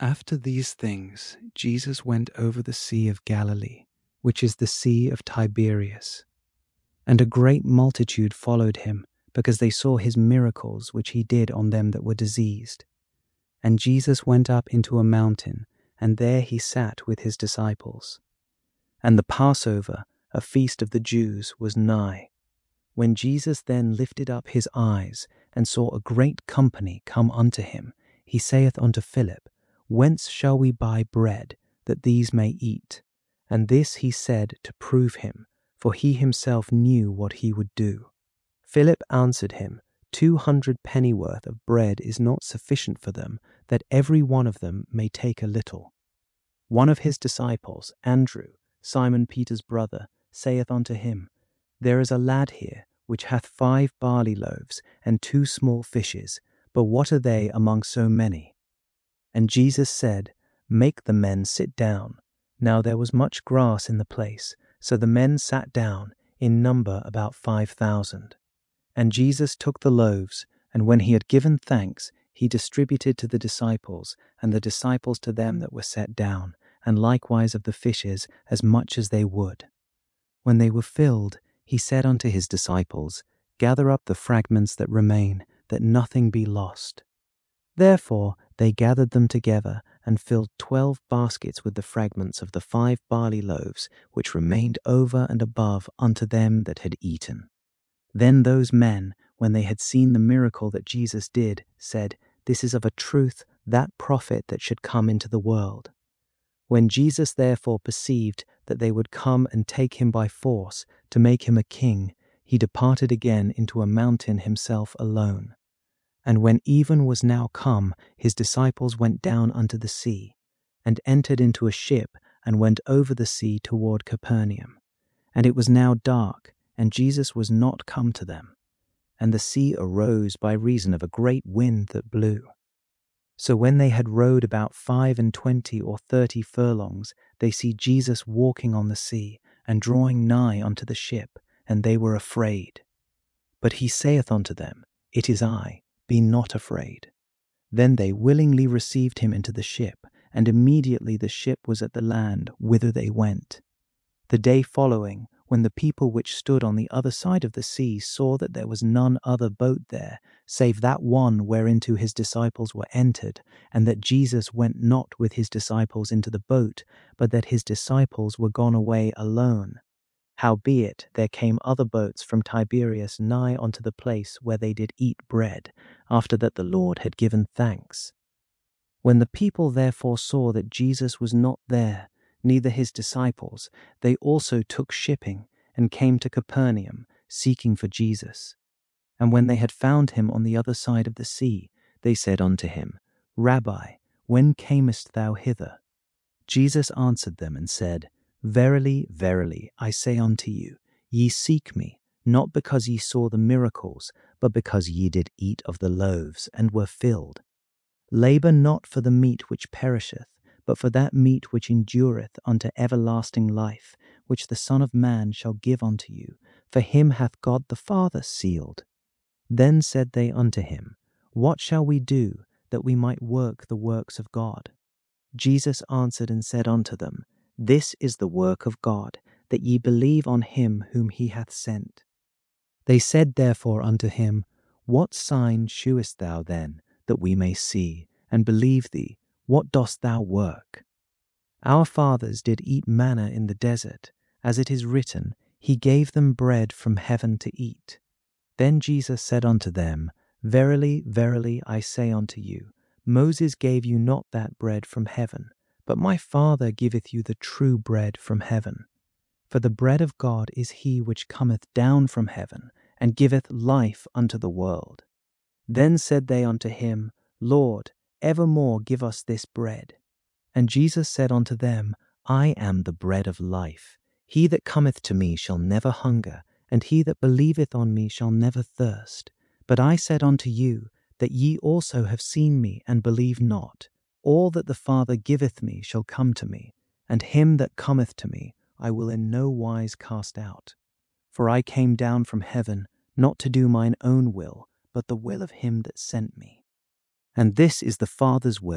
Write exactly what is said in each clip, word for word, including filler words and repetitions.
After these things, Jesus went over the Sea of Galilee, which is the Sea of Tiberias. And a great multitude followed him, because they saw his miracles which he did on them that were diseased. And Jesus went up into a mountain, and there he sat with his disciples. And the Passover, a feast of the Jews, was nigh. When Jesus then lifted up his eyes, and saw a great company come unto him, he saith unto Philip, Whence shall we buy bread, that these may eat? And this he said to prove him, for he himself knew what he would do. Philip answered him, Two hundred pennyworth of bread is not sufficient for them, that every one of them may take a little. One of his disciples, Andrew, Simon Peter's brother, saith unto him, There is a lad here, which hath five barley loaves, and two small fishes, but what are they among so many? And Jesus said, Make the men sit down. Now there was much grass in the place, so the men sat down, in number about five thousand. And Jesus took the loaves, and when he had given thanks, he distributed to the disciples, and the disciples to them that were set down, and likewise of the fishes as much as they would. When they were filled, he said unto his disciples, Gather up the fragments that remain, that nothing be lost. Therefore they gathered them together, and filled twelve baskets with the fragments of the five barley loaves, which remained over and above unto them that had eaten. Then those men, when they had seen the miracle that Jesus did, said, This is of a truth that prophet that should come into the world. When Jesus therefore perceived that they would come and take him by force, to make him a king, he departed again into a mountain himself alone. And when even was now come, his disciples went down unto the sea, and entered into a ship, and went over the sea toward Capernaum. And it was now dark, and Jesus was not come to them. And the sea arose by reason of a great wind that blew. So when they had rowed about five and twenty or thirty furlongs, they see Jesus walking on the sea, and drawing nigh unto the ship, and they were afraid. But he saith unto them, It is I, be not afraid. Then they willingly received him into the ship, and immediately the ship was at the land whither they went. The day following, when the people which stood on the other side of the sea saw that there was none other boat there, save that one whereinto his disciples were entered, and that Jesus went not with his disciples into the boat, but that his disciples were gone away alone. Howbeit there came other boats from Tiberias nigh unto the place where they did eat bread, after that the Lord had given thanks. When the people therefore saw that Jesus was not there, neither his disciples, they also took shipping, and came to Capernaum, seeking for Jesus. And when they had found him on the other side of the sea, they said unto him, Rabbi, when camest thou hither? Jesus answered them and said, Verily, verily, I say unto you, ye seek me, not because ye saw the miracles, but because ye did eat of the loaves, and were filled. Labour not for the meat which perisheth, but for that meat which endureth unto everlasting life, which the Son of Man shall give unto you, for him hath God the Father sealed. Then said they unto him, What shall we do, that we might work the works of God? Jesus answered and said unto them, This is the work of God, that ye believe on him whom he hath sent. They said therefore unto him, What sign shewest thou then, that we may see, and believe thee? What dost thou work? Our fathers did eat manna in the desert, as it is written, He gave them bread from heaven to eat. Then Jesus said unto them, Verily, verily, I say unto you, Moses gave you not that bread from heaven, but my Father giveth you the true bread from heaven. For the bread of God is he which cometh down from heaven, and giveth life unto the world. Then said they unto him, Lord, evermore give us this bread. And Jesus said unto them, I am the bread of life. He that cometh to me shall never hunger, and he that believeth on me shall never thirst. But I said unto you, that ye also have seen me, and believe not. All that the Father giveth me shall come to me, and him that cometh to me I will in no wise cast out. For I came down from heaven, not to do mine own will, but the will of him that sent me. And this is the Father's will,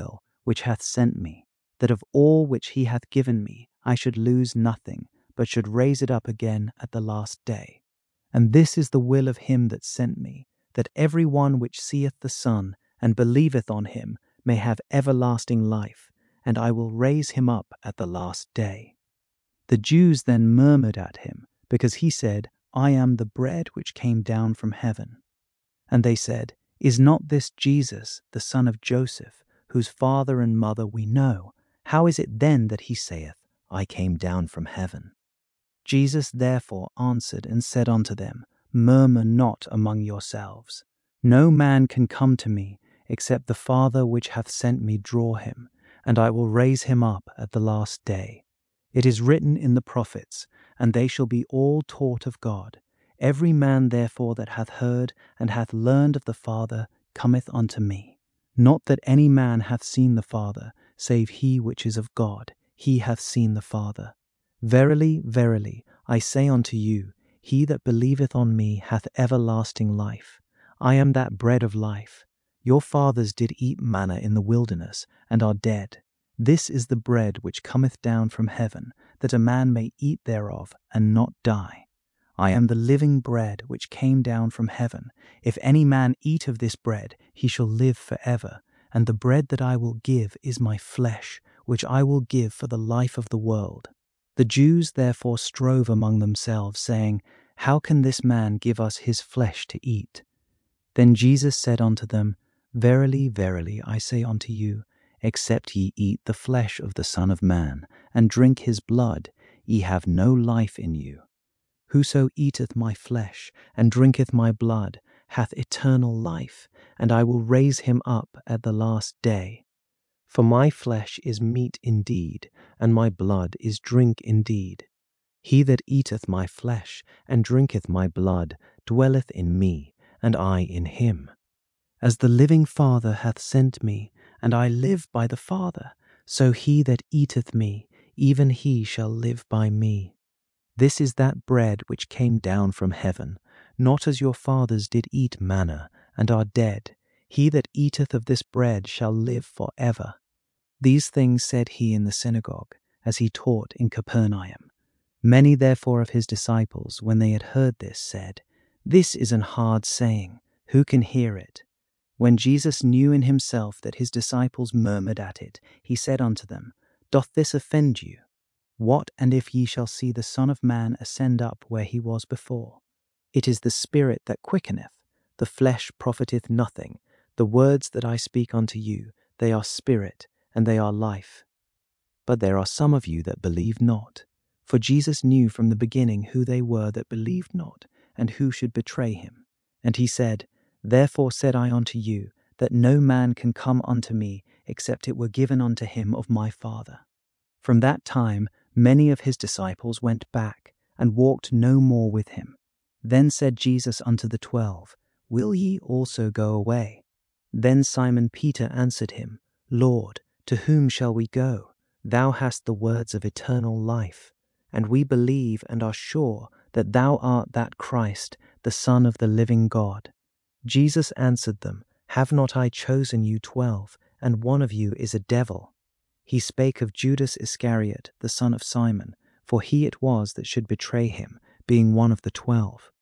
which hath sent me, that of all which he hath given me I should lose nothing, but should raise it up again at the last day. And this is the will of him that sent me, that every one which seeth the Son, and believeth on him, may have everlasting life, and I will raise him up at the last day. The Jews then murmured at him, because he said, I am the bread which came down from heaven. And they said, Is not this Jesus, the son of Joseph, whose father and mother we know? How is it then that he saith, I came down from heaven? Jesus therefore answered and said unto them, Murmur not among yourselves. No man can come to me, except the Father which hath sent me draw him, and I will raise him up at the last day. It is written in the prophets, and they shall be all taught of God. Every man therefore that hath heard and hath learned of the Father cometh unto me. Not that any man hath seen the Father, save he which is of God, he hath seen the Father. Verily, verily, I say unto you, he that believeth on me hath everlasting life. I am that bread of life. Your fathers did eat manna in the wilderness, and are dead. This is the bread which cometh down from heaven, that a man may eat thereof, and not die. I am the living bread which came down from heaven. If any man eat of this bread, he shall live for ever. And the bread that I will give is my flesh, which I will give for the life of the world. The Jews therefore strove among themselves, saying, How can this man give us his flesh to eat? Then Jesus said unto them, Verily, verily, I say unto you, except ye eat the flesh of the Son of Man, and drink his blood, ye have no life in you. Whoso eateth my flesh, and drinketh my blood, hath eternal life, and I will raise him up at the last day. For my flesh is meat indeed, and my blood is drink indeed. He that eateth my flesh, and drinketh my blood, dwelleth in me, and I in him. As the living Father hath sent me, and I live by the Father, so he that eateth me, even he shall live by me. This is that bread which came down from heaven, not as your fathers did eat manna, and are dead. He that eateth of this bread shall live for ever. These things said he in the synagogue, as he taught in Capernaum. Many therefore of his disciples, when they had heard this, said, This is an hard saying, who can hear it? When Jesus knew in himself that his disciples murmured at it, he said unto them, Doth this offend you? What and if ye shall see the Son of Man ascend up where he was before? It is the Spirit that quickeneth, the flesh profiteth nothing. The words that I speak unto you, they are spirit, and they are life. But there are some of you that believe not. For Jesus knew from the beginning who they were that believed not, and who should betray him. And he said, Therefore said I unto you, that no man can come unto me, except it were given unto him of my Father. From that time many of his disciples went back, and walked no more with him. Then said Jesus unto the twelve, Will ye also go away? Then Simon Peter answered him, Lord, to whom shall we go? Thou hast the words of eternal life, and we believe and are sure that thou art that Christ, the Son of the living God. Jesus answered them, Have not I chosen you twelve, and one of you is a devil? He spake of Judas Iscariot, the son of Simon, for he it was that should betray him, being one of the twelve.